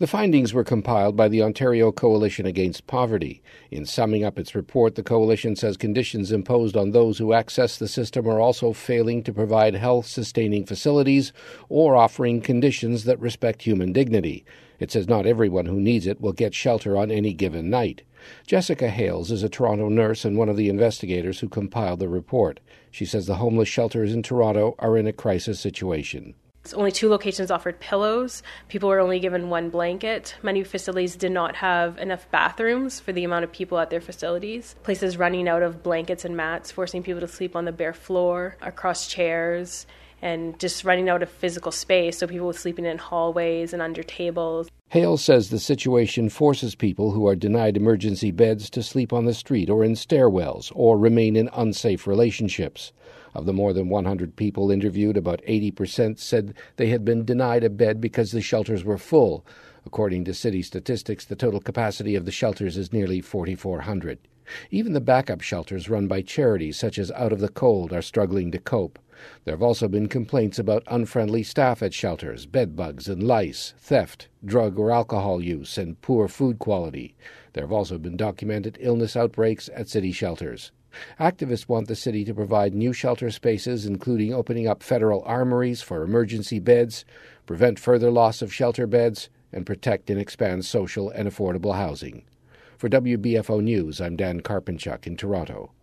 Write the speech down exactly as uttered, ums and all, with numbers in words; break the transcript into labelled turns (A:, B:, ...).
A: The findings were compiled by the Ontario Coalition Against Poverty. In summing up its report, the coalition says conditions imposed on those who access the system are also failing to provide health-sustaining facilities or offering conditions that respect human dignity. It says not everyone who needs it will get shelter on any given night. Jessica Hales is a Toronto nurse and one of the investigators who compiled the report. She says the homeless shelters in Toronto are in a crisis situation.
B: Only two locations offered pillows. People were only given one blanket. Many facilities did not have enough bathrooms for the amount of people at their facilities. Places running out of blankets and mats, forcing people to sleep on the bare floor, across chairs, and just running out of physical space, so people were sleeping in hallways and under tables.
A: Hales says the situation forces people who are denied emergency beds to sleep on the street or in stairwells or remain in unsafe relationships. Of the more than one hundred people interviewed, about eighty percent said they had been denied a bed because the shelters were full. According to city statistics, the total capacity of the shelters is nearly forty-four hundred. Even the backup shelters run by charities such as Out of the Cold are struggling to cope. There have also been complaints about unfriendly staff at shelters, bed bugs and lice, theft, drug or alcohol use, and poor food quality. There have also been documented illness outbreaks at city shelters. Activists want the city to provide new shelter spaces, including opening up federal armories for emergency beds, prevent further loss of shelter beds, and protect and expand social and affordable housing. For W B F O News, I'm Dan Karpenchuk in Toronto.